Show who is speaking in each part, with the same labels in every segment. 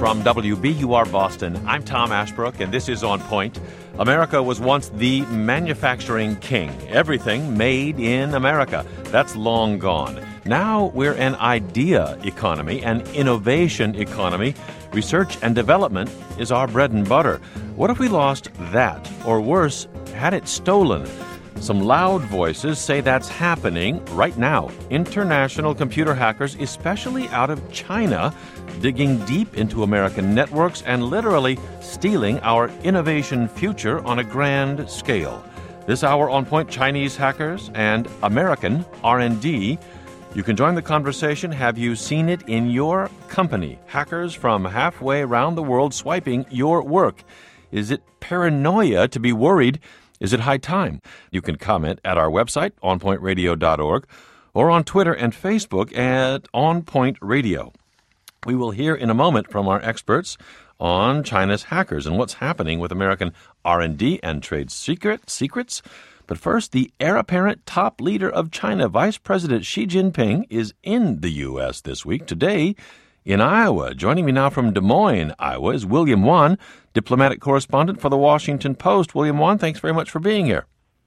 Speaker 1: From WBUR Boston, I'm Tom Ashbrook, and this is On Point. America was once the manufacturing king. Everything made in America. That's long gone. Now we're an idea economy, an innovation economy. Research and development is our bread and butter. What if we lost that? Or worse, had it stolen? Some loud voices say that's happening right now. International computer hackers, especially out of China, digging deep into American networks and literally stealing our innovation future on a grand scale. This hour on Point, Chinese hackers and American R&D. You can join the conversation. Have you seen it in your company? Hackers from halfway around the world swiping your work. Is it paranoia to be worried? Is it high time? You can comment at our website, onpointradio.org, or on Twitter and Facebook at On Point Radio. We will hear in a moment from our experts on China's hackers and what's happening with American R&D and trade secrets. But first, the heir apparent top leader of China, Vice President Xi Jinping, is in the U.S. this week. Today, in Iowa. Joining me now from Des Moines, Iowa, is William Wan, diplomatic correspondent for the Washington Post. William Wan, thanks very much for being here.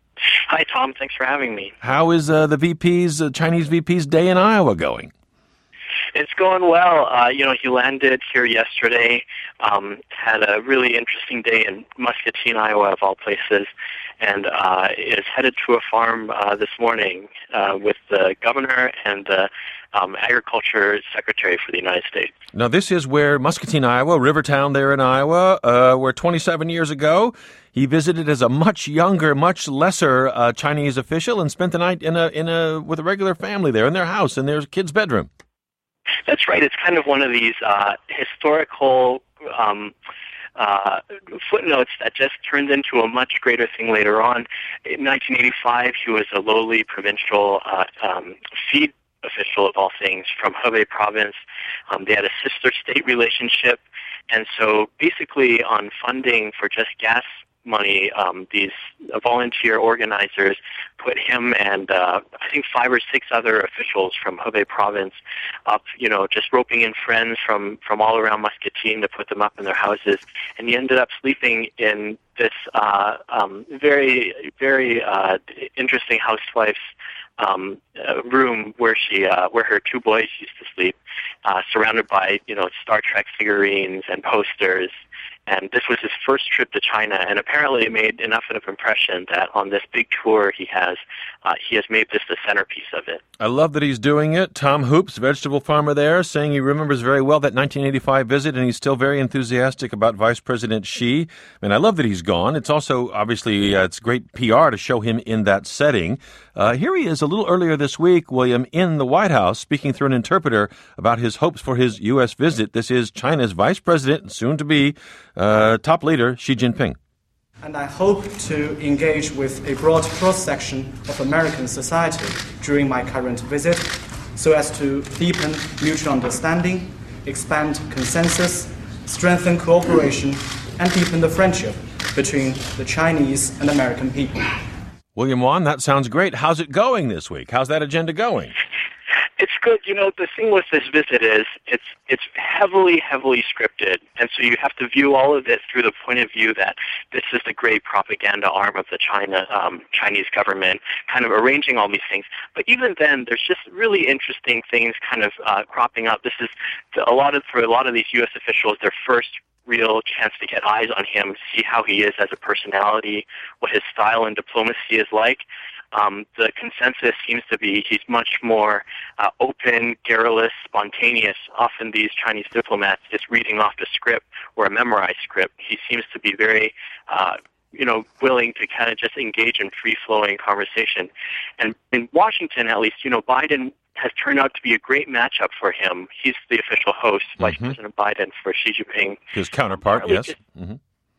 Speaker 2: Hi, Tom. Thanks for having me.
Speaker 1: How is the Chinese VP's day in Iowa going?
Speaker 2: It's going well. He landed here yesterday, had a really interesting day in Muscatine, Iowa, of all places, and is headed to a farm this morning with the governor and the Agriculture Secretary for the United States.
Speaker 1: Now, this is where Muscatine, Iowa, Rivertown there in Iowa, where 27 years ago he visited as a much younger, much lesser Chinese official and spent the night with a regular family there in their house, in their kid's bedroom.
Speaker 2: That's right. It's kind of one of these historical footnotes that just turned into a much greater thing later on. In 1985, he was a lowly provincial feed official of all things from Hebei province. They had a sister state relationship, and so basically on funding for just gas money, these volunteer organizers put him and I think 5 or 6 other officials from Hebei province up, just roping in friends from all around Muscatine to put them up in their houses, and he ended up sleeping in this very, very interesting housewife's room where her 2 boys used to sleep, surrounded by Star Trek figurines and posters. And this was his first trip to China, and apparently it made enough of an impression that on this big tour he has made this the centerpiece of it.
Speaker 1: I love that he's doing it. Tom Hoops, vegetable farmer there, saying he remembers very well that 1985 visit, and he's still very enthusiastic about Vice President Xi. And I love that he's gone. It's also, obviously, it's great PR to show him in that setting. Here he is a little earlier this week, William, in the White House, speaking through an interpreter about his hopes for his U.S. visit. This is China's Vice President, soon to be top leader, Xi Jinping.
Speaker 3: And I hope to engage with a broad cross-section of American society during my current visit so as to deepen mutual understanding, expand consensus, strengthen cooperation, and deepen the friendship between the Chinese and American people.
Speaker 1: William Wan, that sounds great. How's it going this week? How's that agenda going?
Speaker 2: It's good. The thing with this visit is it's heavily, heavily scripted, and so you have to view all of this through the point of view that this is the great propaganda arm of the Chinese government, kind of arranging all these things. But even then, there's just really interesting things kind of cropping up. This is for a lot of these U.S. officials, their first real chance to get eyes on him, see how he is as a personality, what his style and diplomacy is like. The consensus seems to be he's much more open, garrulous, spontaneous. Often these Chinese diplomats just reading off the script or a memorized script. He seems to be very willing to kind of just engage in free-flowing conversation. And in Washington, at least, Biden has turned out to be a great matchup for him. He's the official host, Vice President Biden, for Xi Jinping.
Speaker 1: His counterpart, yes.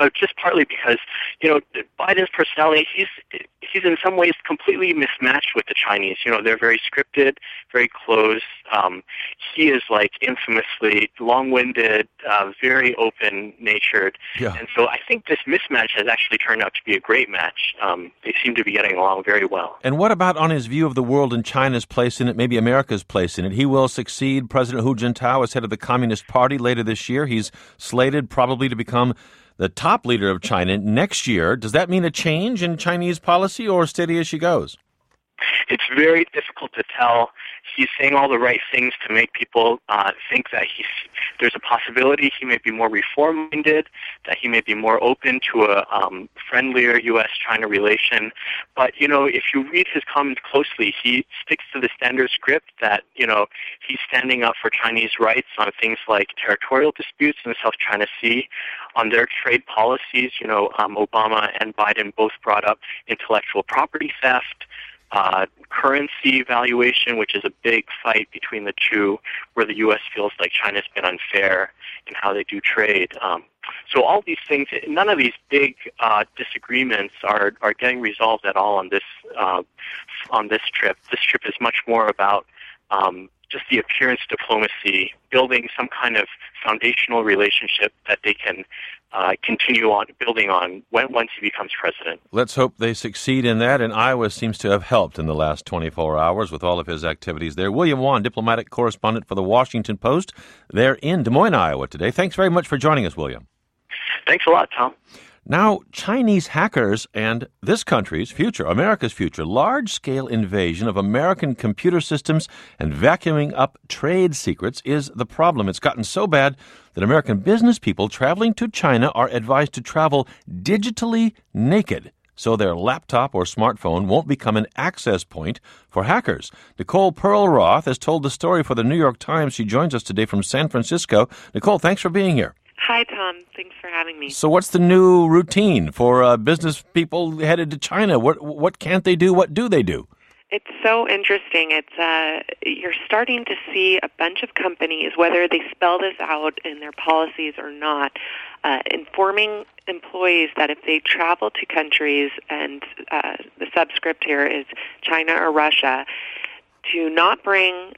Speaker 2: Just partly because, Biden's personality, he's in some ways completely mismatched with the Chinese. They're very scripted, very closed. He is infamously long-winded, very open-natured.
Speaker 1: Yeah.
Speaker 2: And so I think this mismatch has actually turned out to be a great match. They seem to be getting along very well.
Speaker 1: And what about on his view of the world and China's place in it, maybe America's place in it? He will succeed President Hu Jintao as head of the Communist Party later this year. He's slated probably to become the top leader of China next year. Does that mean a change in Chinese policy or steady as she goes?
Speaker 2: It's very difficult to tell. He's saying all the right things to make people think that there's a possibility he may be more reform-minded, that he may be more open to a friendlier U.S.-China relation. But, if you read his comments closely, he sticks to the standard script that, he's standing up for Chinese rights on things like territorial disputes in the South China Sea, on their trade policies. Obama and Biden both brought up intellectual property theft, currency valuation, which is a big fight between the two, where the U.S. feels like China's been unfair in how they do trade. So all these things, none of these big disagreements are getting resolved at all on this trip. This trip is much more about just the appearance diplomacy, building some kind of foundational relationship that they can continue on building on once he becomes president.
Speaker 1: Let's hope they succeed in that, and Iowa seems to have helped in the last 24 hours with all of his activities there. William Wan, diplomatic correspondent for The Washington Post. They're in Des Moines, Iowa today. Thanks very much for joining us, William.
Speaker 2: Thanks a lot, Tom.
Speaker 1: Now, Chinese hackers and this country's future, America's future, large-scale invasion of American computer systems and vacuuming up trade secrets is the problem. It's gotten so bad that American business people traveling to China are advised to travel digitally naked so their laptop or smartphone won't become an access point for hackers. Nicole Pearl-Roth has told the story for the New York Times. She joins us today from San Francisco. Nicole, thanks for being here.
Speaker 4: Hi, Tom. Thanks for having me.
Speaker 1: So what's the new routine for business people headed to China? What can't they do? What do they do?
Speaker 4: It's so interesting. You're starting to see a bunch of companies, whether they spell this out in their policies or not, informing employees that if they travel to countries, and the subscript here is China or Russia, to not bring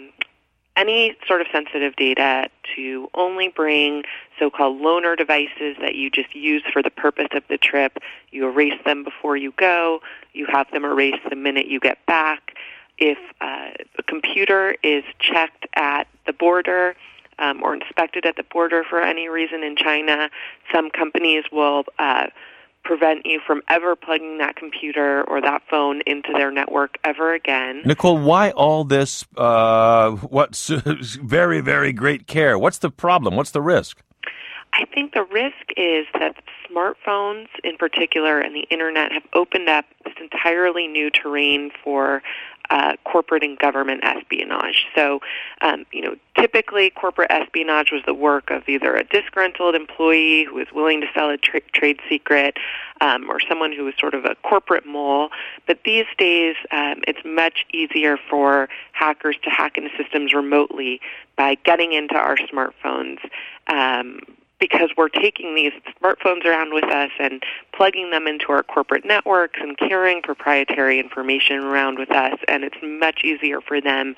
Speaker 4: any sort of sensitive data, to only bring so-called loaner devices that you just use for the purpose of the trip. You erase them before you go. You have them erased the minute you get back. If a computer is checked at the border or inspected at the border for any reason in China, some companies will prevent you from ever plugging that computer or that phone into their network ever again.
Speaker 1: Nicole, why all this what's very, very great care? What's the problem? What's the risk?
Speaker 4: I think the risk is that smartphones in particular and the Internet have opened up this entirely new terrain for corporate and government espionage. So, typically corporate espionage was the work of either a disgruntled employee who was willing to sell a trade secret or someone who was sort of a corporate mole. But these days, it's much easier for hackers to hack into systems remotely by getting into our smartphones. Because we're taking these smartphones around with us and plugging them into our corporate networks and carrying proprietary information around with us, and it's much easier for them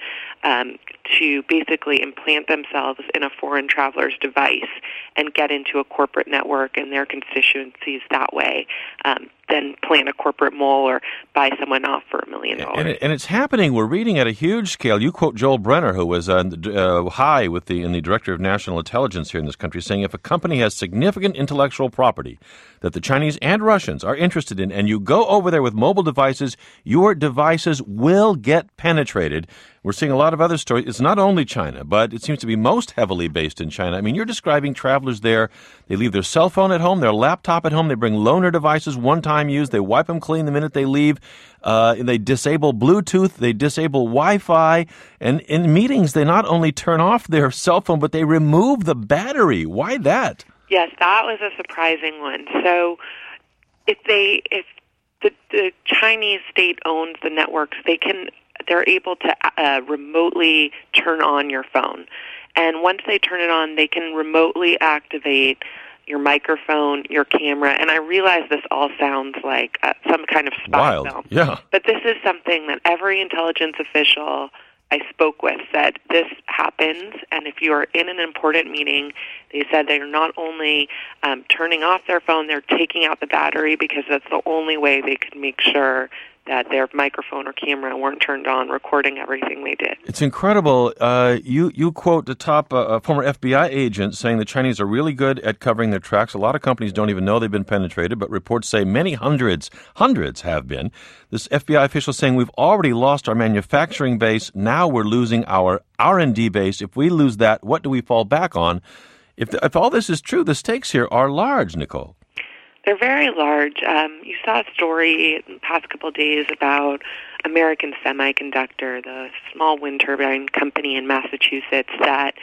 Speaker 4: to basically implant themselves in a foreign traveler's device and get into a corporate network and their constituencies that way than plant a corporate mole or buy someone off for $1 million.
Speaker 1: And it's happening. We're reading at a huge scale. You quote Joel Brenner, who was high in the Director of National Intelligence here in this country, saying if a company has significant intellectual property that the Chinese and Russians are interested in, and you go over there with mobile devices, your devices will get penetrated. We're seeing a lot of other stories. It's not only China, but it seems to be most heavily based in China. I mean, you're describing travelers there. They leave their cell phone at home, their laptop at home. They bring loaner devices, one-time use. They wipe them clean the minute they leave. They disable Bluetooth. They disable Wi-Fi. And in meetings, they not only turn off their cell phone, but they remove the battery. Why that?
Speaker 4: Yes, that was a surprising one. So if the Chinese state owns the networks, they're able to remotely turn on your phone. And once they turn it on, they can remotely activate your microphone, your camera. And I realize this all sounds like some kind of spy film.
Speaker 1: Yeah.
Speaker 4: But this is something that every intelligence official I spoke with said this happens, and if you are in an important meeting, they said they're not only turning off their phone, they're taking out the battery because that's the only way they could make sure that their microphone or camera weren't turned on, recording everything they did.
Speaker 1: It's incredible. You quote the top former FBI agent saying the Chinese are really good at covering their tracks. A lot of companies don't even know they've been penetrated, but reports say many hundreds have been. This FBI official saying we've already lost our manufacturing base. Now we're losing our R&D base. If we lose that, what do we fall back on? If all this is true, the stakes here are large, Nicole.
Speaker 4: They're very large. You saw a story in the past couple of days about American Semiconductor, the small wind turbine company in Massachusetts that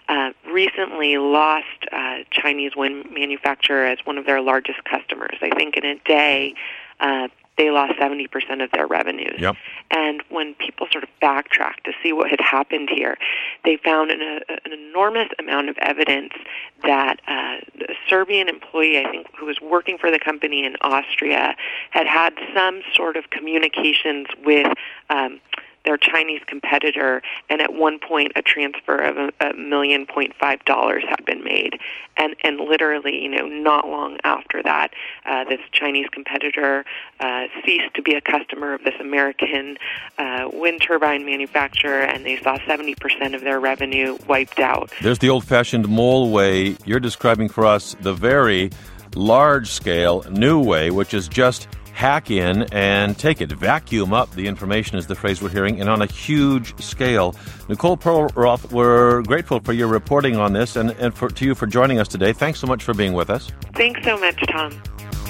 Speaker 4: recently lost Chinese wind manufacturer as one of their largest customers. I think in a day, they lost 70% of their revenues.
Speaker 1: Yep.
Speaker 4: And when people sort of backtracked to see what had happened here, they found an enormous amount of evidence that a Serbian employee, I think, who was working for the company in Austria, had some sort of communications with their Chinese competitor, and at one point a transfer of $1.5 million had been made. And literally, not long after that, this Chinese competitor ceased to be a customer of this American wind turbine manufacturer, and they saw 70% of their revenue wiped out.
Speaker 1: There's the old-fashioned mole way. You're describing for us the very large-scale new way, which is just hack in and take it. Vacuum up the information is the phrase we're hearing, and on a huge scale. Nicole Perlroth, we're grateful for your reporting on this and to you for joining us today. Thanks so much for being with us.
Speaker 4: Thanks so much, Tom.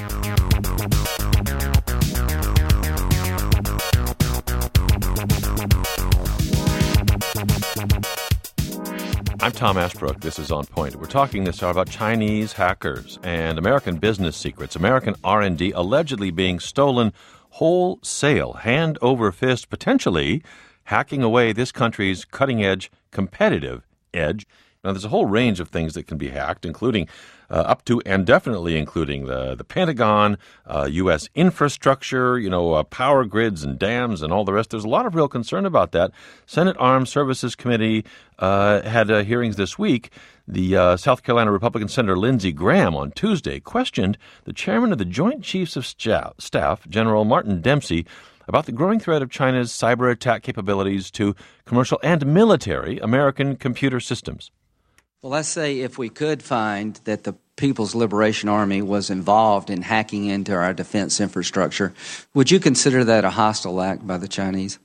Speaker 1: I'm Tom Ashbrook. This is On Point. We're talking this hour about Chinese hackers and American business secrets, American R&D allegedly being stolen wholesale, hand over fist, potentially hacking away this country's cutting-edge competitive edge. Now, there's a whole range of things that can be hacked, including up to and definitely including the Pentagon, U.S. infrastructure, power grids and dams and all the rest. There's a lot of real concern about that. Senate Armed Services Committee had hearings this week. The South Carolina Republican Senator Lindsey Graham on Tuesday questioned the chairman of the Joint Chiefs of Staff, General Martin Dempsey, about the growing threat of China's cyber attack capabilities to commercial and military American computer systems.
Speaker 5: Well, let's say if we could find that the People's Liberation Army was involved in hacking into our defense infrastructure, would you consider that a hostile act by the Chinese?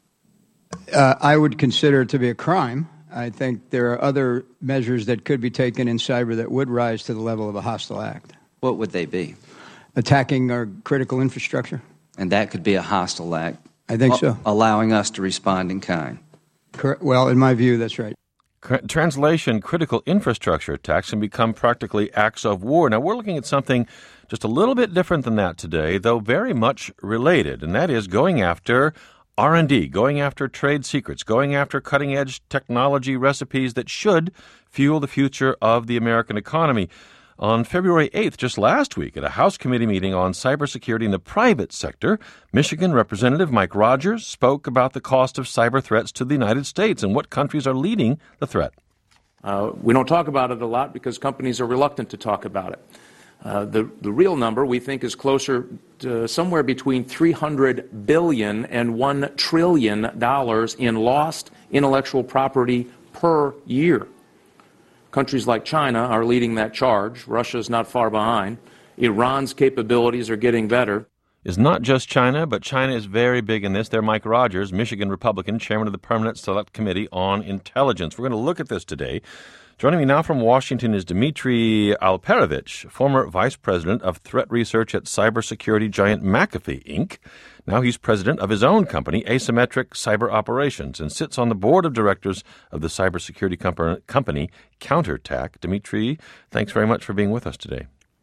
Speaker 6: I would consider it to be a crime. I think there are other measures that could be taken in cyber that would rise to the level of a hostile act.
Speaker 5: What would they be?
Speaker 6: Attacking our critical infrastructure.
Speaker 5: And that could be a hostile act?
Speaker 6: I think so.
Speaker 5: Allowing us to respond in kind?
Speaker 6: Well, in my view, that's right.
Speaker 1: Translation, critical infrastructure attacks can become practically acts of war. Now, we're looking at something just a little bit different than that today, though very much related, and that is going after R&D, going after trade secrets, going after cutting-edge technology recipes that should fuel the future of the American economy. On February 8th, just last week, at a House committee meeting on cybersecurity in the private sector, Michigan Representative Mike Rogers spoke about the cost of cyber threats to the United States and what countries are leading the threat.
Speaker 7: We don't talk about it a lot because companies are reluctant to talk about it. The real number, we think, is closer to somewhere between $300 billion and $1 trillion in lost intellectual property per year. Countries like China are leading that charge. Russia's not far behind. Iran's capabilities are getting better.
Speaker 1: It's not just China, but China is very big in this. They're Mike Rogers, Michigan Republican, chairman of the Permanent Select Committee on Intelligence. We're going to look at this today. Joining me now from Washington is Dmitry Alperovich, former vice president of threat research at cybersecurity giant McAfee, Inc. Now he's president of his own company, Asymmetric Cyber Operations, and sits on the board of directors of the cybersecurity company CounterTac. Dmitry, thanks very much for being with us today.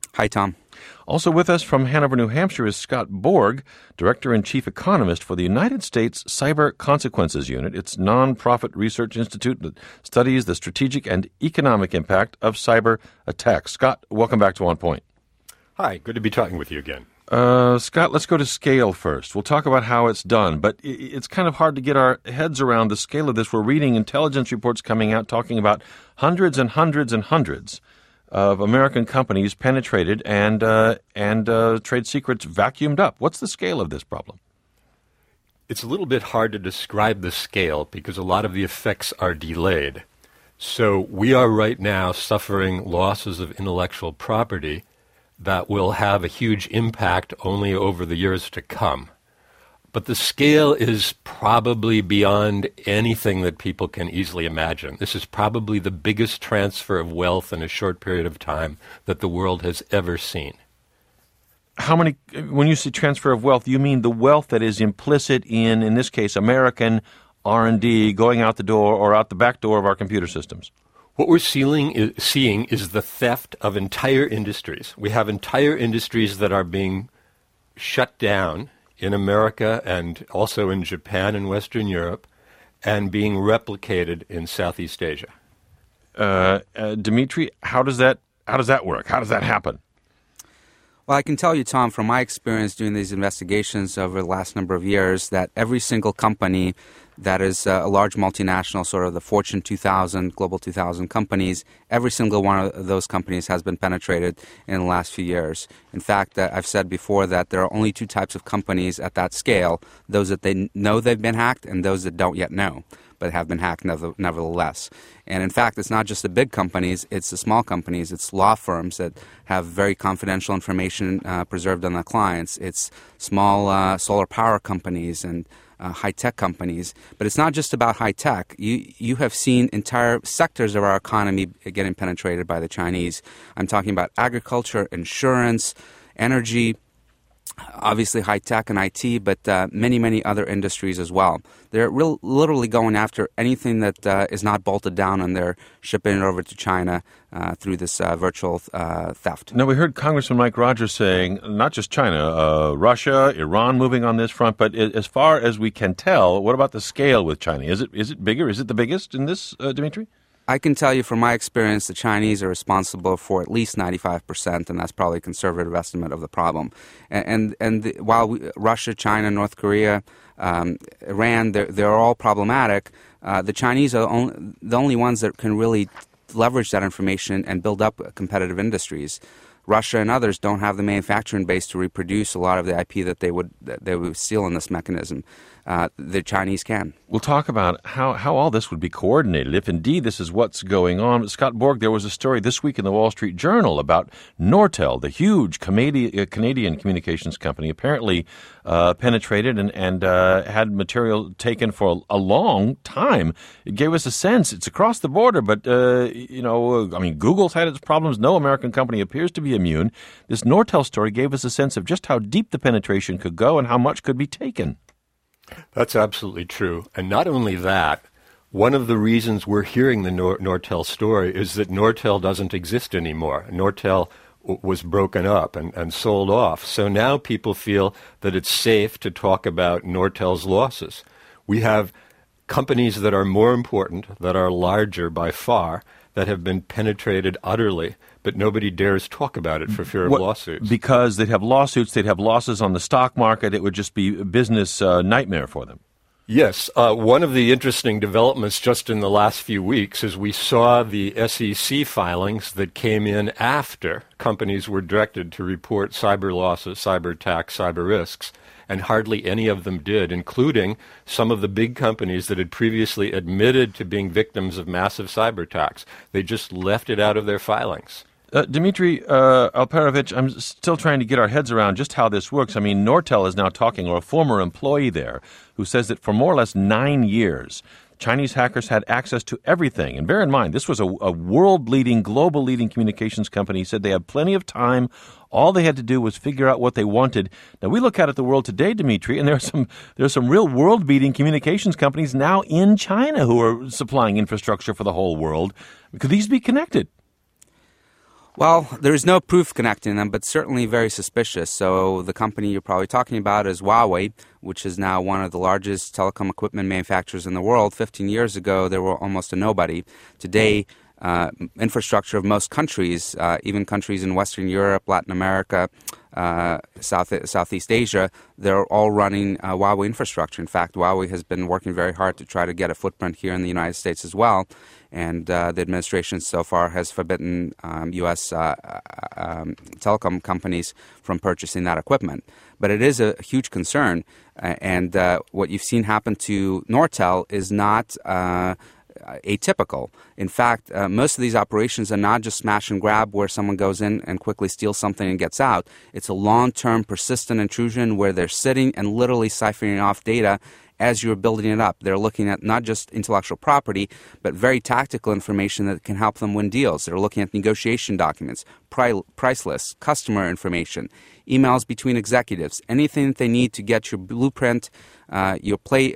Speaker 8: Hi, Tom.
Speaker 1: Also with us from Hanover, New Hampshire is Scott Borg, Director and Chief Economist for the United States Cyber Consequences Unit. It's a nonprofit research institute that studies the strategic and economic impact of cyber attacks. Scott, welcome back to On Point.
Speaker 9: Hi, good to be talking with you again.
Speaker 1: Scott, let's go to scale first. We'll talk about how it's done, but it's kind of hard to get our heads around the scale of this. We're reading intelligence reports coming out talking about hundreds and hundreds and hundreds of American companies penetrated and trade secrets vacuumed up. What's the scale of this problem?
Speaker 9: It's a little bit hard to describe the scale because a lot of the effects are delayed. So we are right now suffering losses of intellectual property that will have a huge impact only over the years to come. But the scale is probably beyond anything that people can easily imagine. This is probably the biggest transfer of wealth in a short period of time that the world has ever seen.
Speaker 1: How many, when you say transfer of wealth, you mean the wealth that is implicit in this case, American R&D going out the door or out the back door of our computer systems?
Speaker 9: What we're seeing is the theft of entire industries. We have entire industries that are being shut down in America and also in Japan and Western Europe and being replicated in Southeast Asia.
Speaker 1: Dimitri, how does that work? How does that happen?
Speaker 8: Well, I can tell you, Tom, from my experience doing these investigations over the last number of years, that every single company that is a large multinational, sort of the Fortune 2000, Global 2000 companies, every single one of those companies has been penetrated in the last few years. In fact, I've said before that there are only two types of companies at that scale, those that they know they've been hacked and those that don't yet know, but have been hacked nevertheless. And in fact, it's not just the big companies, it's the small companies, it's law firms that have very confidential information preserved on their clients, it's small solar power companies and high-tech companies. But it's not just about high-tech. You have seen entire sectors of our economy getting penetrated by the Chinese. I'm talking about agriculture, insurance, energy, obviously high-tech and IT, but many, many other industries as well. They're literally going after anything that is not bolted down, and they're shipping it over to China through this virtual theft.
Speaker 1: Now, we heard Congressman Mike Rogers saying not just China, Russia, Iran moving on this front, but as far as we can tell, what about the scale with China? Is it bigger? Is it the biggest in this, Dimitri?
Speaker 8: I can tell you from my experience, the Chinese are responsible for at least 95%, and that's probably a conservative estimate of the problem. While Russia, China, North Korea, Iran, they're all problematic, the Chinese are the only ones that can really leverage that information and build up competitive industries. Russia and others don't have the manufacturing base to reproduce a lot of the IP that they would steal in this mechanism. The Chinese can.
Speaker 1: We'll talk about how all this would be coordinated, if indeed this is what's going on. Scott Borg, there was a story this week in the Wall Street Journal about Nortel, the huge Canadian communications company, apparently penetrated and had material taken for a long time. It gave us a sense. It's across the border, but, Google's had its problems. No American company appears to be immune. This Nortel story gave us a sense of just how deep the penetration could go and how much could be taken.
Speaker 9: That's absolutely true. And not only that, one of the reasons we're hearing the Nortel story is that Nortel doesn't exist anymore. Nortel was broken up and sold off. So now people feel that it's safe to talk about Nortel's losses. We have companies that are more important, that are larger by far, that have been penetrated utterly, but nobody dares talk about it for fear of lawsuits.
Speaker 1: Because they'd have lawsuits, they'd have losses on the stock market, it would just be a business nightmare for them.
Speaker 9: Yes. One of the interesting developments just in the last few weeks is we saw the SEC filings that came in after companies were directed to report cyber losses, cyber attacks, cyber risks, and hardly any of them did, including some of the big companies that had previously admitted to being victims of massive cyber attacks. They just left it out of their filings.
Speaker 1: Dmitry Alperovitch, I'm still trying to get our heads around just how this works. I mean, Nortel is now talking, or a former employee there, who says that for more or less 9 years, Chinese hackers had access to everything. And bear in mind, this was a world-leading, global-leading communications company. He said they had plenty of time. All they had to do was figure out what they wanted. Now, we look out at the world today, Dimitri, and there's some real world-beating communications companies now in China who are supplying infrastructure for the whole world. Could these be connected?
Speaker 8: Well, there is no proof connecting them, but certainly very suspicious. So the company you're probably talking about is Huawei, which is now one of the largest telecom equipment manufacturers in the world. 15 years ago, they were almost a nobody. Today, infrastructure of most countries, even countries in Western Europe, Latin America, Southeast Asia, they're all running Huawei infrastructure. In fact, Huawei has been working very hard to try to get a footprint here in the United States as well. And the administration so far has forbidden U.S. Telecom companies from purchasing that equipment. But it is a huge concern. And what you've seen happen to Nortel is not atypical. In fact, most of these operations are not just smash and grab where someone goes in and quickly steals something and gets out. It's a long-term persistent intrusion where they're sitting and literally siphoning off data as you're building it up. They're looking at not just intellectual property, but very tactical information that can help them win deals. They're looking at negotiation documents, price lists, customer information, emails between executives, anything that they need to get your blueprint, your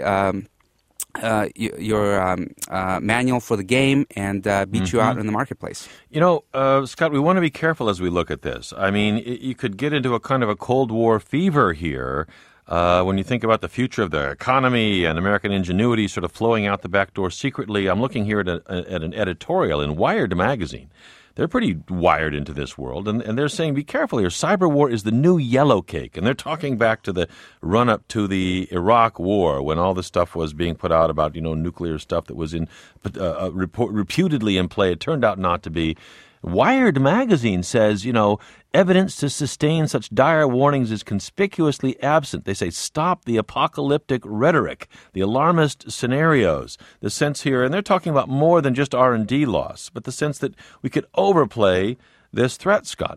Speaker 8: manual for the game and beat you out in the marketplace.
Speaker 1: You know, Scott, we want to be careful as we look at this. I mean, you could get into a kind of a Cold War fever here when you think about the future of the economy and American ingenuity sort of flowing out the back door secretly. I'm looking here at an editorial in Wired magazine. They're pretty wired into this world, and they're saying, be careful here. Cyber war is the new yellow cake. And they're talking back to the run-up to the Iraq war when all the stuff was being put out about, nuclear stuff that was reputedly in play. It turned out not to be. Wired magazine says, evidence to sustain such dire warnings is conspicuously absent. They say, stop the apocalyptic rhetoric, the alarmist scenarios, the sense here, and they're talking about more than just R&D loss, but the sense that we could overplay this threat, Scott.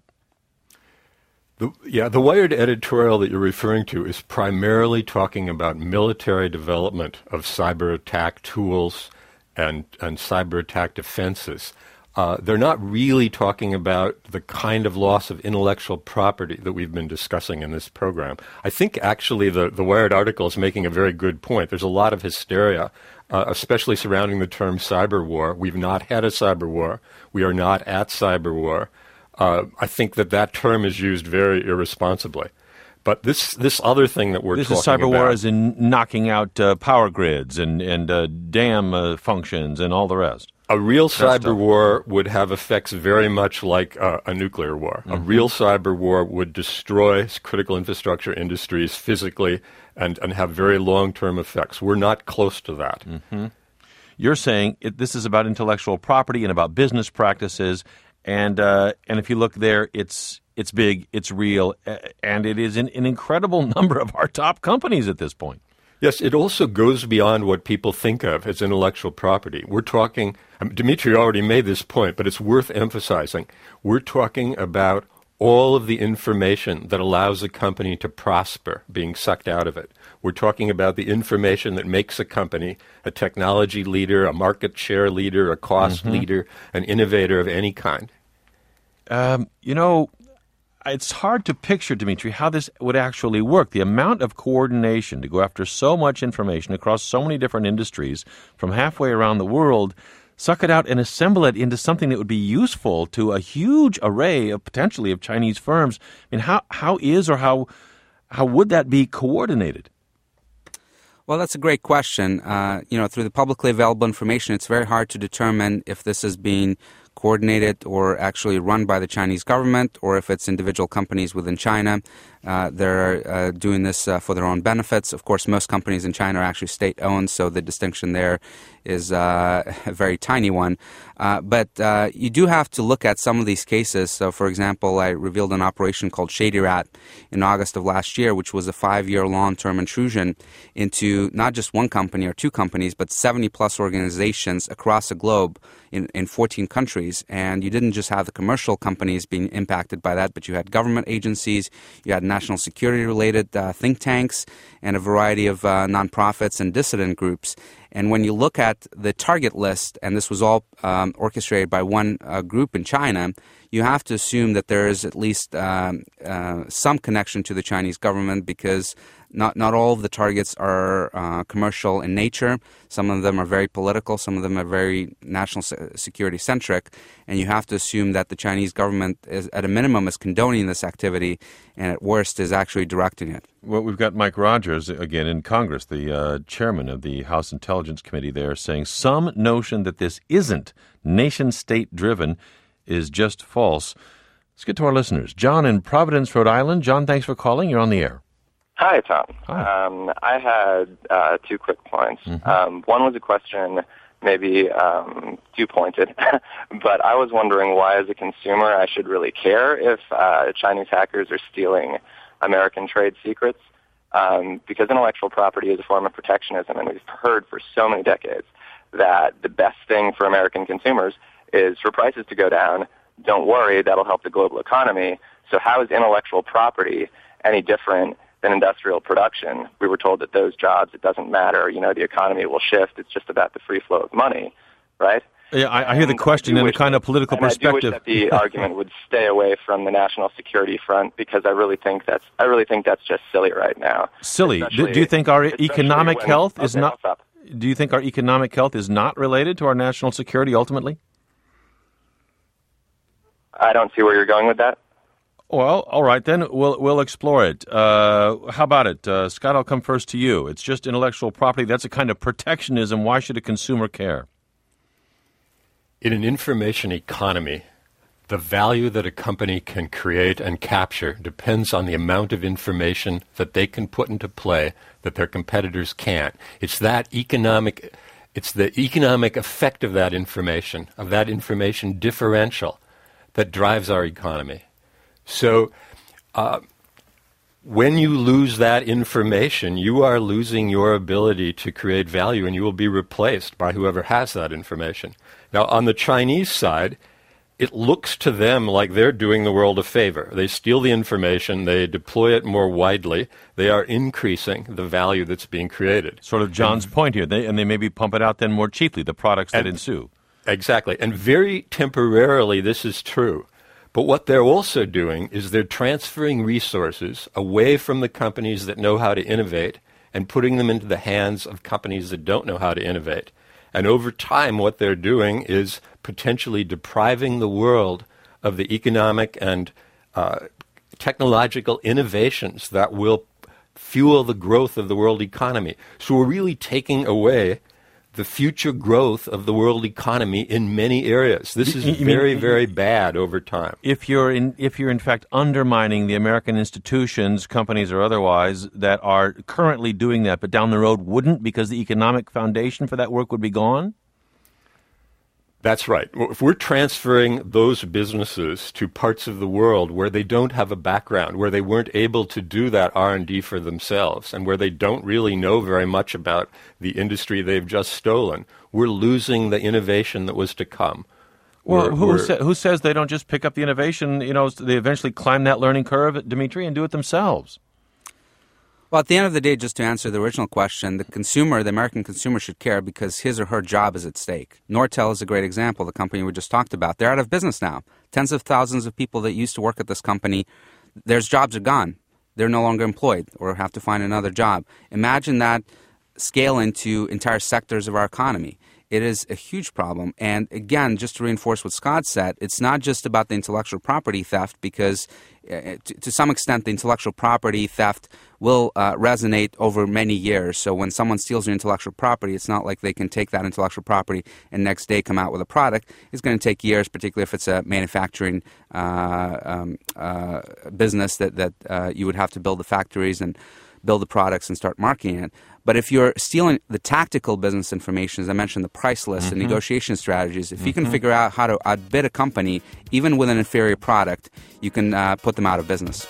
Speaker 9: The Wired editorial that you're referring to is primarily talking about military development of cyber attack tools and cyber attack defenses. They're not really talking about the kind of loss of intellectual property that we've been discussing in this program. I think actually the Wired article is making a very good point. There's a lot of hysteria, especially surrounding the term cyber war. We've not had a cyber war. We are not at cyber war. I think that term is used very irresponsibly. But this other thing that we're talking about... This is cyber
Speaker 1: war as in knocking out power grids and dam functions and all the rest.
Speaker 9: A real cyber war would have effects very much like a nuclear war. Mm-hmm. A real cyber war would destroy critical infrastructure industries physically and have very long-term effects. We're not close to that.
Speaker 1: Mm-hmm. You're saying this is about intellectual property and about business practices, and if you look there, it's big, it's real, and it is in an incredible number of our top companies at this point.
Speaker 9: Yes, it also goes beyond what people think of as intellectual property. We're talking, Dmitry already made this point, but it's worth emphasizing. We're talking about all of the information that allows a company to prosper being sucked out of it. We're talking about the information that makes a company a technology leader, a market share leader, a cost leader, an innovator of any kind.
Speaker 1: It's hard to picture, Dmitry, how this would actually work. The amount of coordination to go after so much information across so many different industries from halfway around the world, suck it out and assemble it into something that would be useful to a huge array of potentially of Chinese firms. I mean, how would that be coordinated?
Speaker 8: Well, that's a great question. Through the publicly available information, it's very hard to determine if this is being coordinated or actually run by the Chinese government, or if it's individual companies within China. They're doing this for their own benefits. Of course, most companies in China are actually state-owned, so the distinction there is a very tiny one. But you do have to look at some of these cases. So, for example, I revealed an operation called Shady Rat in August of last year, which was a 5-year long-term intrusion into not just one company or two companies, but 70-plus organizations across the globe in 14 countries. And you didn't just have the commercial companies being impacted by that, but you had government agencies, you had national security-related think tanks, and a variety of nonprofits and dissident groups. And when you look at the target list, and this was all orchestrated by one group in China, you have to assume that there is at least some connection to the Chinese government, because not all of the targets are commercial in nature. Some of them are very political. Some of them are very national security centric. And you have to assume that the Chinese government, is, at a minimum, is condoning this activity, and at worst is actually directing it.
Speaker 1: Well, we've got Mike Rogers, again, in Congress, the chairman of the House Intelligence Committee there, saying some notion that this isn't nation-state driven is just false. Let's get to our listeners. John in Providence, Rhode Island. John, thanks for calling. You're on the air.
Speaker 10: Hi, Tom.
Speaker 1: Hi.
Speaker 10: I had 2 quick points. One was a question, maybe too pointed, but I was wondering why, as a consumer, I should really care if Chinese hackers are stealing American trade secrets, because intellectual property is a form of protectionism, and we've heard for so many decades that the best thing for American consumers is for prices to go down. Don't worry, that'll help the global economy. So how is intellectual property any different than industrial production? We were told that those jobs, it doesn't matter, the economy will shift, it's just about the free flow of money, right?
Speaker 1: Yeah, I hear the question in a kind of political perspective.
Speaker 10: I do wish that the argument would stay away from the national security front, because I really think that's just silly right now.
Speaker 1: Silly. Do you think our economic health is not? Do you think our economic health is not related to our national security ultimately?
Speaker 10: I don't see where you're going with that.
Speaker 1: Well, all right, then we'll explore it. How about it? Scott, I'll come first to you. It's just intellectual property. That's a kind of protectionism. Why should a consumer care?
Speaker 9: In an information economy, the value that a company can create and capture depends on the amount of information that they can put into play that their competitors can't. It's the economic effect of that information differential that drives our economy. So when you lose that information, you are losing your ability to create value, and you will be replaced by whoever has that information. Now, on the Chinese side, it looks to them like they're doing the world a favor. They steal the information, they deploy it more widely, they are increasing the value that's being created.
Speaker 1: Sort of John's point here, they maybe pump it out then more cheaply, the products that ensue.
Speaker 9: Exactly, and very temporarily this is true. But what they're also doing is they're transferring resources away from the companies that know how to innovate and putting them into the hands of companies that don't know how to innovate. And over time, what they're doing is potentially depriving the world of the economic and technological innovations that will fuel the growth of the world economy. So we're really taking away the future growth of the world economy in many areas. This is very, very bad over time.
Speaker 1: If you're in fact undermining the American institutions, companies or otherwise, that are currently doing that, but down the road wouldn't, because the economic foundation for that work would be gone?
Speaker 9: That's right. If we're transferring those businesses to parts of the world where they don't have a background, where they weren't able to do that R&D for themselves, and where they don't really know very much about the industry they've just stolen, we're losing the innovation that was to come.
Speaker 1: Well, who says they don't just pick up the innovation, they eventually climb that learning curve, Dimitri, and do it themselves?
Speaker 8: Well, at the end of the day, just to answer the original question, the American consumer should care because his or her job is at stake. Nortel is a great example, the company we just talked about. They're out of business now. Tens of thousands of people that used to work at this company, their jobs are gone. They're no longer employed or have to find another job. Imagine that scale into entire sectors of our economy. It is a huge problem. And again, just to reinforce what Scott said, it's not just about the intellectual property theft, because to some extent the intellectual property theft will resonate over many years. So when someone steals your intellectual property, it's not like they can take that intellectual property and next day come out with a product. It's going to take years, particularly if it's a manufacturing business that you would have to build the factories and build the products and start marketing it. But if you're stealing the tactical business information, as I mentioned, the price list and negotiation strategies, if you can figure out how to outbid a company, even with an inferior product, you can put them out of business.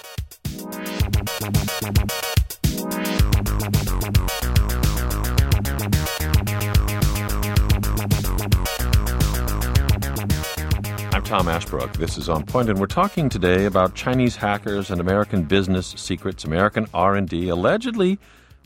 Speaker 1: I'm Tom Ashbrook. This is On Point, and we're talking today about Chinese hackers and American business secrets, American R&D, allegedly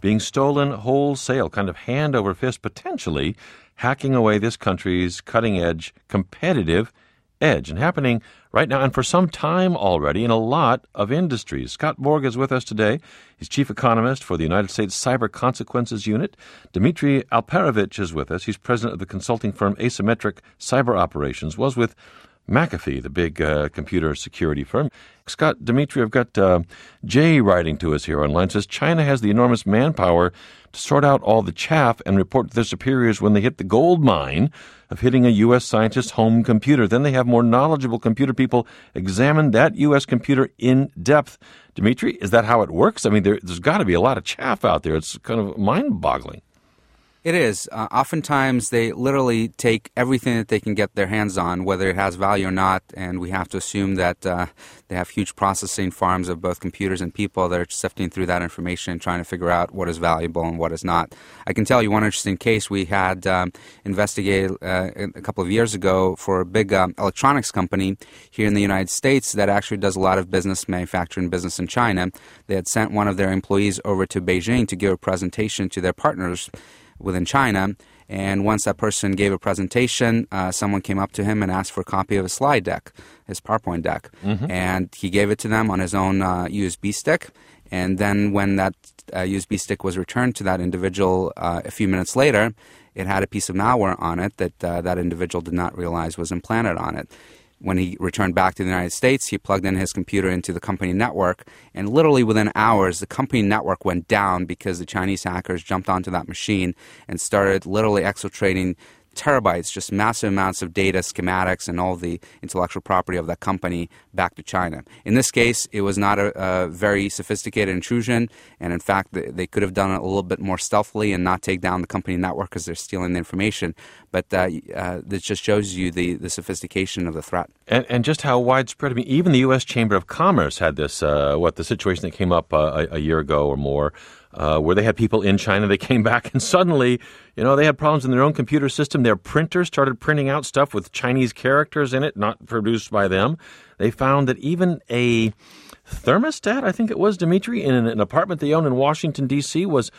Speaker 1: being stolen wholesale, kind of hand over fist, potentially hacking away this country's cutting-edge competitive edge, and happening right now and for some time already in a lot of industries. Scott Borg is with us today. He's chief economist for the United States Cyber Consequences Unit. Dmitry Alperovitch is with us. He's president of the consulting firm Asymmetric Cyber Operations, was with McAfee, the big computer security firm. Scott, Dmitry, I've got Jay writing to us here online. Says China has the enormous manpower to sort out all the chaff and report to their superiors when they hit the gold mine of hitting a U.S. scientist's home computer. Then they have more knowledgeable computer people examine that U.S. computer in depth. Dmitry, is that how it works? I mean, there's got to be a lot of chaff out there. It's kind of mind-boggling.
Speaker 8: It is. Oftentimes, they literally take everything that they can get their hands on, whether it has value or not, and we have to assume that they have huge processing farms of both computers and people that are sifting through that information and trying to figure out what is valuable and what is not. I can tell you one interesting case we had investigated a couple of years ago for a big electronics company here in the United States that actually does a lot of manufacturing business in China. They had sent one of their employees over to Beijing to give a presentation to their partners within China, and once that person gave a presentation, someone came up to him and asked for a copy of his slide deck, his PowerPoint deck, and he gave it to them on his own USB stick, and then when that USB stick was returned to that individual a few minutes later, it had a piece of malware on it that that individual did not realize was implanted on it. When he returned back to the United States, he plugged in his computer into the company network, and literally within hours, the company network went down because the Chinese hackers jumped onto that machine and started literally exfiltrating terabytes, just massive amounts of data, schematics, and all the intellectual property of that company back to China. In this case, it was not a very sophisticated intrusion, and in fact, they could have done it a little bit more stealthily and not take down the company network because they're stealing the information. But this just shows you the sophistication of the threat.
Speaker 1: And just how widespread. I mean, even the U.S. Chamber of Commerce had this, the situation that came up a year ago or more, where they had people in China. They came back and suddenly, they had problems in their own computer system. Their printer started printing out stuff with Chinese characters in it, not produced by them. They found that even a thermostat, I think it was, Dmitry, in an apartment they own in Washington, D.C., was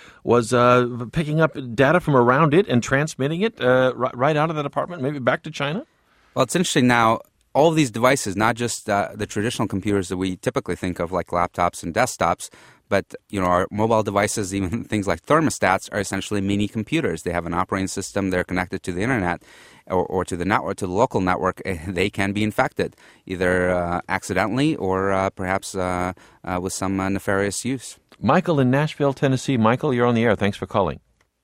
Speaker 1: picking up data from around it and transmitting it right out of that apartment, maybe back to China?
Speaker 8: Well, it's interesting now. All of these devices, not just the traditional computers that we typically think of like laptops and desktops, but our mobile devices, even things like thermostats, are essentially mini computers. They have an operating system. They're connected to the internet or to the network, to the local network. They can be infected, either accidentally or perhaps with some nefarious use.
Speaker 1: Michael in Nashville, Tennessee. Michael, you're on the air. Thanks for calling.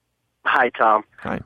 Speaker 11: Hi, Tom.
Speaker 1: Hi.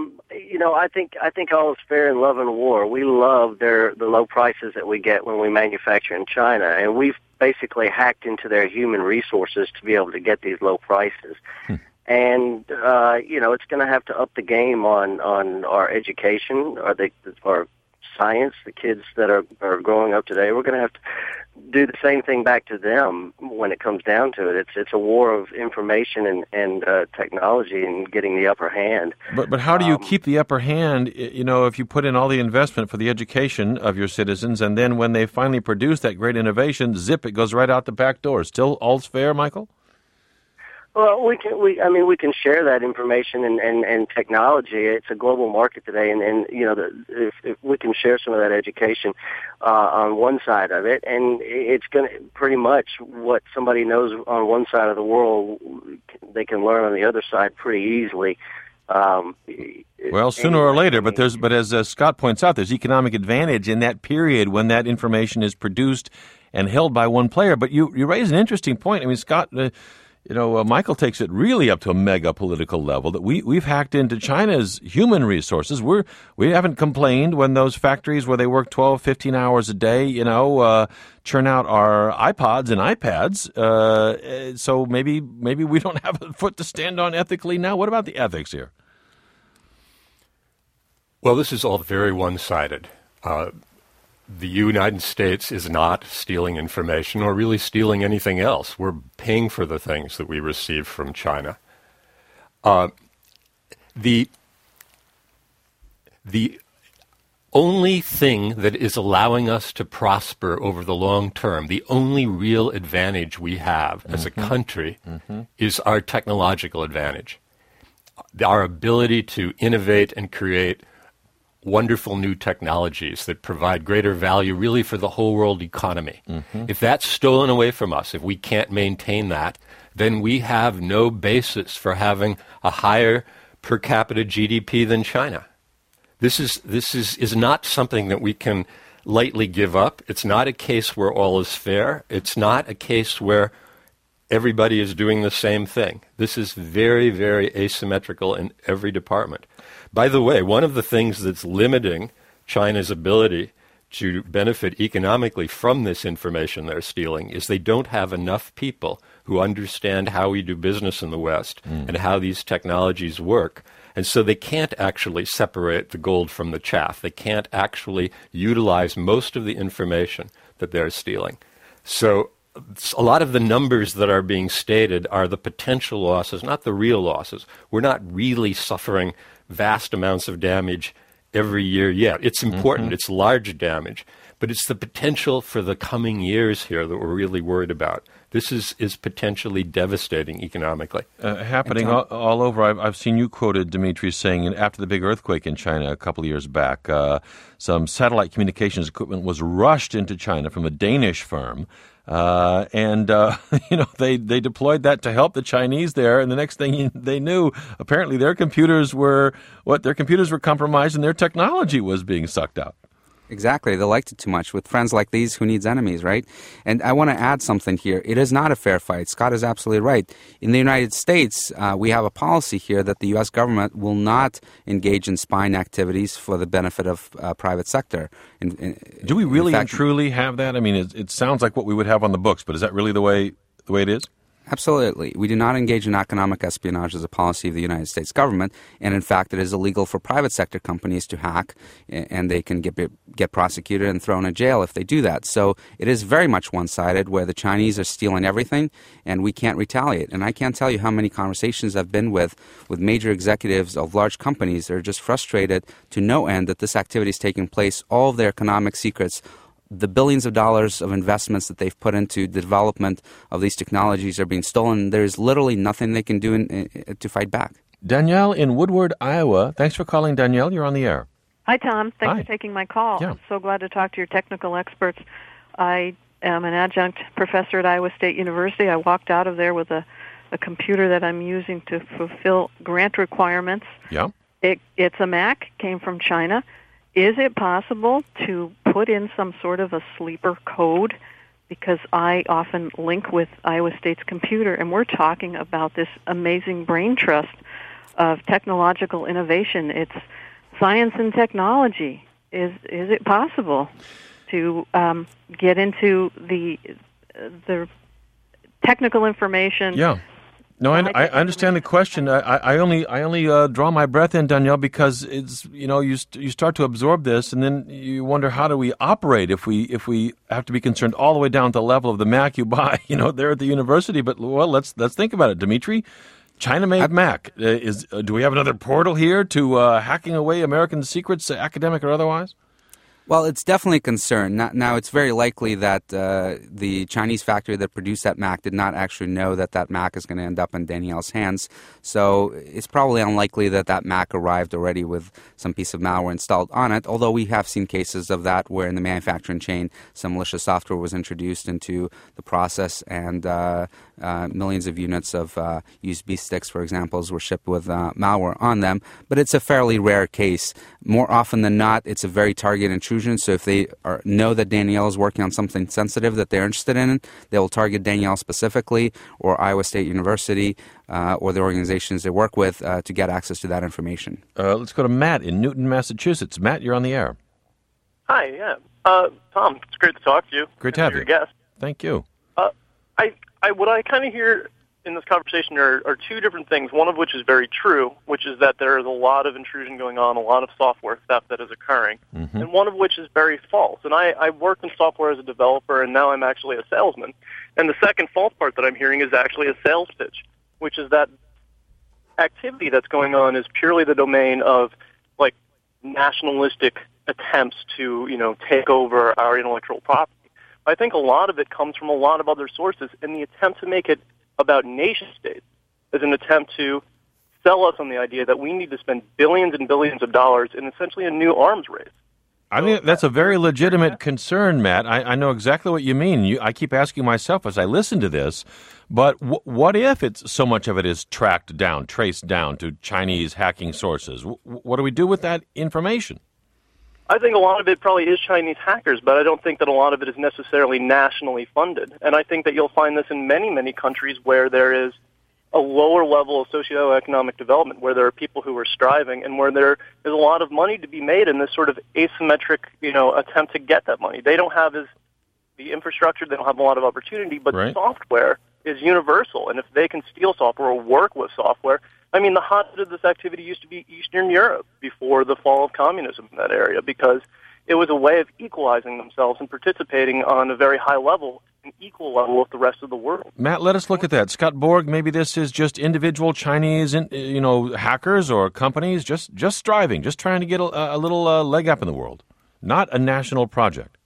Speaker 11: I think all is fair in love and war. We love the low prices that we get when we manufacture in China, and we've basically hacked into their human resources to be able to get these low prices. And it's going to have to up the game on our education, our science. The kids that are growing up today, we're going to have to do the same thing back to them when it comes down to it. It's a war of information and technology and getting the upper hand.
Speaker 1: But how do you keep the upper hand, if you put in all the investment for the education of your citizens, and then when they finally produce that great innovation, zip, it goes right out the back door. Still all's fair, Michael?
Speaker 11: Well, we can share that information and technology. It's a global market today, and if we can share some of that education on one side of it, and it's going to pretty much what somebody knows on one side of the world, they can learn on the other side pretty easily.
Speaker 1: Well, sooner or later, but as Scott points out, there's economic advantage in that period when that information is produced and held by one player. But you raise an interesting point. I mean, Scott. Michael takes it really up to a mega political level that we've hacked into China's human resources. We haven't complained when those factories where they work 12, 15 hours a day, churn out our iPods and iPads. So maybe we don't have a foot to stand on ethically now. What about the ethics here?
Speaker 9: Well, this is all very one-sided. The United States is not stealing information or really stealing anything else. We're paying for the things that we receive from China. The only thing that is allowing us to prosper over the long term, the only real advantage we have as a country is our technological advantage. Our ability to innovate and create wonderful new technologies that provide greater value really for the whole world economy. If that's stolen away from us, if we can't maintain that, then we have no basis for having a higher per capita GDP than China. This is not something that we can lightly give up. It's not a case where all is fair. It's not a case where everybody is doing the same thing. This is very, very asymmetrical in every department. By the way, one of the things that's limiting China's ability to benefit economically from this information they're stealing is they don't have enough people who understand how we do business in the West and how these technologies work. And so they can't actually separate the gold from the chaff. They can't actually utilize most of the information that they're stealing. So a lot of the numbers that are being stated are the potential losses, not the real losses. We're not really suffering vast amounts of damage every year yet. It's important. It's large damage. But it's the potential for the coming years here that we're really worried about. This is potentially devastating economically.
Speaker 1: Happening all over. I've seen you quoted, Dimitri, saying after the big earthquake in China a couple of years back, some satellite communications equipment was rushed into China from a Danish firm. They deployed that to help the Chinese there, and the next thing they knew, apparently their computers were compromised and their technology was being sucked out.
Speaker 8: Exactly. They liked it too much. With friends like these, who needs enemies, right? And I want to add something here. It is not a fair fight. Scott is absolutely right. In the United States, we have a policy here that the U.S. government will not engage in spying activities for the benefit of private sector.
Speaker 1: Do we really and truly have that? I mean, it sounds like what we would have on the books, but is that really the way it is?
Speaker 8: Absolutely. We do not engage in economic espionage as a policy of the United States government, and in fact it is illegal for private sector companies to hack, and they can get prosecuted and thrown in jail if they do that. So it is very much one-sided, where the Chinese are stealing everything and we can't retaliate. And I can't tell you how many conversations I've been with major executives of large companies that are just frustrated to no end that this activity is taking place. All of their economic secrets, the billions of dollars of investments that they've put into the development of these technologies are being stolen. There's literally nothing they can do to fight back.
Speaker 1: Danielle in Woodward, Iowa. Thanks for calling, Danielle. You're on the air.
Speaker 12: Hi, Tom. Thanks for taking my call.
Speaker 1: Yeah.
Speaker 12: I'm so glad to talk to your technical experts. I am an adjunct professor at Iowa State University. I walked out of there with a computer that I'm using to fulfill grant requirements.
Speaker 1: Yeah.
Speaker 12: It's a Mac, came from China. Is it possible to put in some sort of a sleeper code? Because I often link with Iowa State's computer, and we're talking about this amazing brain trust of technological innovation. It's science and technology. Is it possible to get into the technical information?
Speaker 1: Yeah. No, I understand the question. I only draw my breath in, Danielle, because it's you start to absorb this, and then you wonder, how do we operate if we have to be concerned all the way down to the level of the Mac you buy there at the university. But let's think about it, Dimitri. China-made Mac. Do we have another portal here to hacking away American secrets, academic or otherwise?
Speaker 8: Well, it's definitely a concern. Now, it's very likely that the Chinese factory that produced that Mac did not actually know that Mac is going to end up in Danielle's hands. So it's probably unlikely that Mac arrived already with some piece of malware installed on it, although we have seen cases of that where in the manufacturing chain some malicious software was introduced into the process, and millions of units of USB sticks, for example, were shipped with malware on them. But it's a fairly rare case. More often than not, it's a very targeted intrusion. So if they know that Danielle is working on something sensitive that they're interested in, they will target Danielle specifically, or Iowa State University, or the organizations they work with to get access to that information.
Speaker 1: Let's go to Matt in Newton, Massachusetts. Matt, you're on the air.
Speaker 13: Hi, yeah. Tom, it's great to talk to you.
Speaker 1: Great to have you.
Speaker 13: Your guest.
Speaker 1: Thank you.
Speaker 13: What I kind of hear in this conversation are two different things, one of which is very true, which is that there is a lot of intrusion going on, a lot of software theft that is occurring, and one of which is very false. And I worked in software as a developer, and now I'm actually a salesman. And the second false part that I'm hearing is actually a sales pitch, which is that activity that's going on is purely the domain of, like, nationalistic attempts to, take over our intellectual property. I think a lot of it comes from a lot of other sources, and the attempt to make it about nation states is an attempt to sell us on the idea that we need to spend billions and billions of dollars in essentially a new arms race.
Speaker 1: I think that's a very legitimate concern, Matt. I know exactly what you mean. I keep asking myself as I listen to this, but what if so much of it is traced down to Chinese hacking sources? What do we do with that information?
Speaker 13: I think a lot of it probably is Chinese hackers, but I don't think that a lot of it is necessarily nationally funded. And I think that you'll find this in many, many countries where there is a lower level of socioeconomic development, where there are people who are striving and where there is a lot of money to be made in this sort of asymmetric, attempt to get that money. They don't have the infrastructure, they don't have a lot of opportunity, but software is universal. And if they can steal software or work with software, the hotbed of this activity used to be Eastern Europe before the fall of communism in that area, because it was a way of equalizing themselves and participating on a very high level, an equal level with the rest of the world.
Speaker 1: Matt, let us look at that. Scott Borg, maybe this is just individual Chinese, hackers or companies just striving, just trying to get a little leg up in the world, not a national project.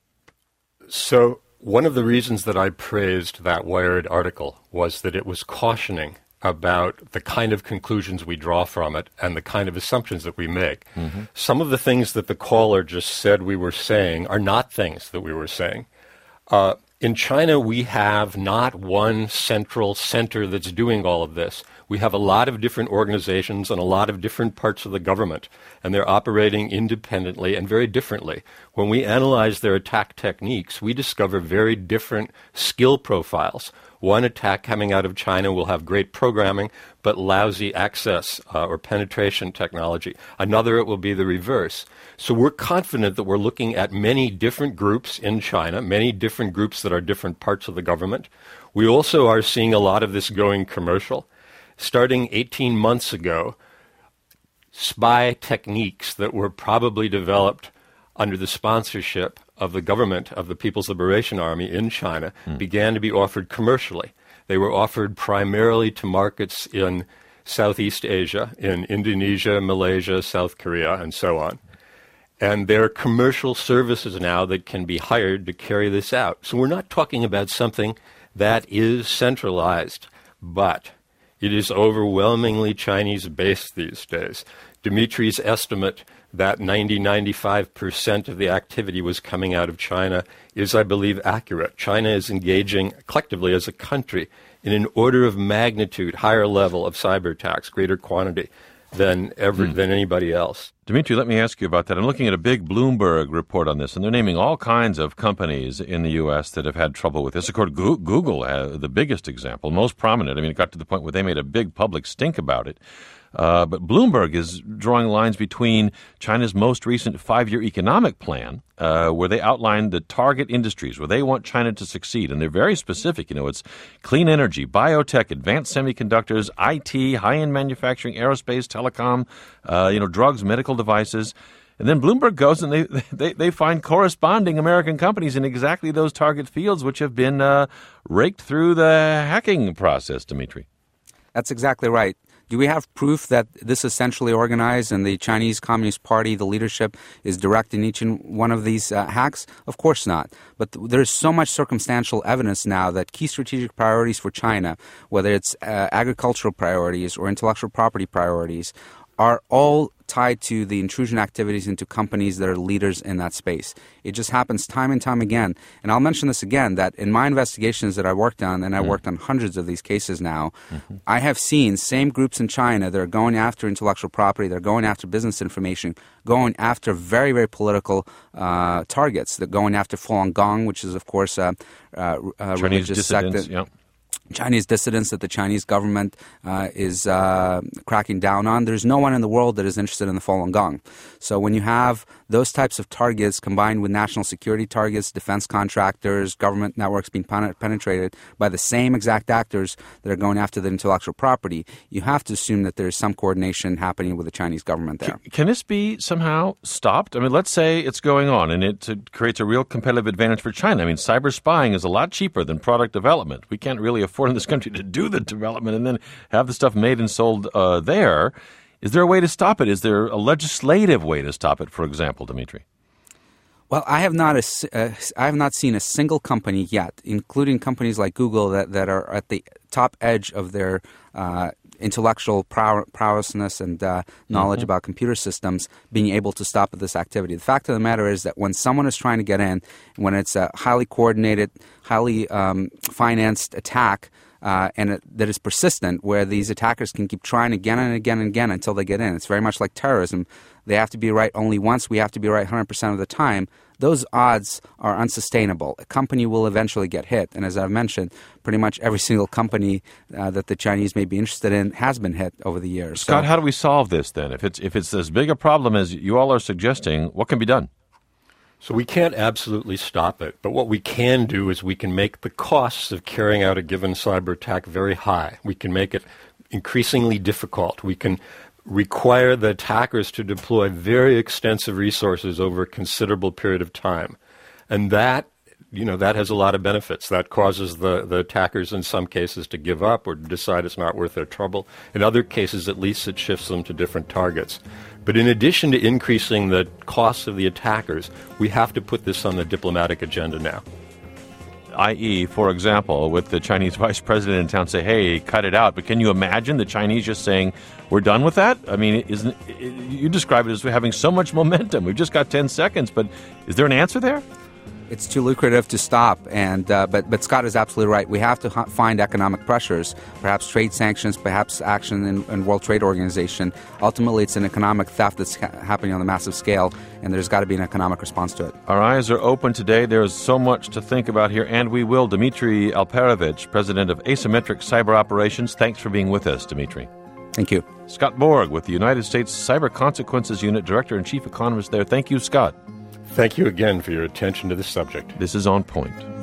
Speaker 9: So one of the reasons that I praised that Wired article was that it was cautioning about the kind of conclusions we draw from it and the kind of assumptions that we make. Mm-hmm. Some of the things that the caller just said we were saying are not things that we were saying. In China, we have not one central center that's doing all of this. We have a lot of different organizations and a lot of different parts of the government, and they're operating independently and very differently. When we analyze their attack techniques, we discover very different skill profiles. One attack coming out of China will have great programming, but lousy access or penetration technology. Another, it will be the reverse. So we're confident that we're looking at many different groups in China, many different groups that are different parts of the government. We also are seeing a lot of this going commercial. Starting 18 months ago, spy techniques that were probably developed under the sponsorship of the government of the People's Liberation Army in China began to be offered commercially. They were offered primarily to markets in Southeast Asia, in Indonesia, Malaysia, South Korea, and so on. And there are commercial services now that can be hired to carry this out. So we're not talking about something that is centralized, but it is overwhelmingly Chinese-based these days. Dimitri's estimate that 95% of the activity was coming out of China is, I believe, accurate. China is engaging collectively as a country in an order of magnitude higher level of cyber attacks, greater quantity than anybody else.
Speaker 1: Dimitri, let me ask you about that. I'm looking at a big Bloomberg report on this, and they're naming all kinds of companies in the U.S. that have had trouble with this. Of course, Google, the biggest example, most prominent. It got to the point where they made a big public stink about it. But Bloomberg is drawing lines between China's most recent 5-year economic plan, where they outline the target industries where they want China to succeed. And they're very specific. It's clean energy, biotech, advanced semiconductors, IT, high-end manufacturing, aerospace, telecom, drugs, medical devices. And then Bloomberg goes and they find corresponding American companies in exactly those target fields, which have been raked through the hacking process, Dimitri.
Speaker 8: That's exactly right. Do we have proof that this is centrally organized and the Chinese Communist Party, the leadership, is directing each and one of these hacks? Of course not. But there's so much circumstantial evidence now that key strategic priorities for China, whether it's agricultural priorities or intellectual property priorities, are all tied to the intrusion activities into companies that are leaders in that space. It just happens time and time again. And I'll mention this again, that in my investigations that I worked on, and I worked on hundreds of these cases now, I have seen same groups in China that are going after intellectual property, they're going after business information, going after very, very political targets. They're going after Falun Gong, which is, of course, a religious sect that, Chinese dissidents that the Chinese government is cracking down on. There's no one in the world that is interested in the Falun Gong. So when you have those types of targets combined with national security targets, defense contractors, government networks being penetrated by the same exact actors that are going after the intellectual property, you have to assume that there's some coordination happening with the Chinese government there.
Speaker 1: Can this be somehow stopped? Let's say it's going on and it creates a real competitive advantage for China. Cyber spying is a lot cheaper than product development. We can't really afford in this country to do the development and then have the stuff made and sold there. Is there a way to stop it? Is there a legislative way to stop it, for example, Dimitri?
Speaker 8: Well, I have not seen a single company yet, including companies like Google, that are at the top edge of their intellectual prowessness and knowledge about computer systems, being able to stop this activity. The fact of the matter is that when someone is trying to get in, when it's a highly coordinated, highly financed attack, and that is persistent, where these attackers can keep trying again and again and again until they get in. It's very much like terrorism. They have to be right only once. We have to be right 100% of the time. Those odds are unsustainable. A company will eventually get hit. And as I've mentioned, pretty much every single company that the Chinese may be interested in has been hit over the years.
Speaker 1: Scott, how do we solve this then? If it's as big a problem as you all are suggesting, what can be done?
Speaker 9: So we can't absolutely stop it, but what we can do is we can make the costs of carrying out a given cyber attack very high. We can make it increasingly difficult. We can require the attackers to deploy very extensive resources over a considerable period of time. And that has a lot of benefits. That causes the attackers in some cases to give up or decide it's not worth their trouble. In other cases, at least it shifts them to different targets. But in addition to increasing the costs of the attackers, we have to put this on the diplomatic agenda now.
Speaker 1: I.e., for example, with the Chinese vice president in town say, hey, cut it out. But can you imagine the Chinese just saying, we're done with that? I mean, you describe it as having so much momentum. We've just got 10 seconds. But is there an answer there?
Speaker 8: It's too lucrative to stop, and but Scott is absolutely right. We have to find economic pressures, perhaps trade sanctions, perhaps action in World Trade Organization. Ultimately, it's an economic theft that's happening on a massive scale, and there's got to be an economic response to it.
Speaker 1: Our eyes are open today. There's so much to think about here, and we will. Dmitry Alperovich, president of Asymmetric Cyber Operations. Thanks for being with us, Dmitry.
Speaker 8: Thank you.
Speaker 1: Scott Borg with the United States Cyber Consequences Unit, director and chief economist there. Thank you, Scott.
Speaker 9: Thank you again for your attention to this subject.
Speaker 1: This is On Point.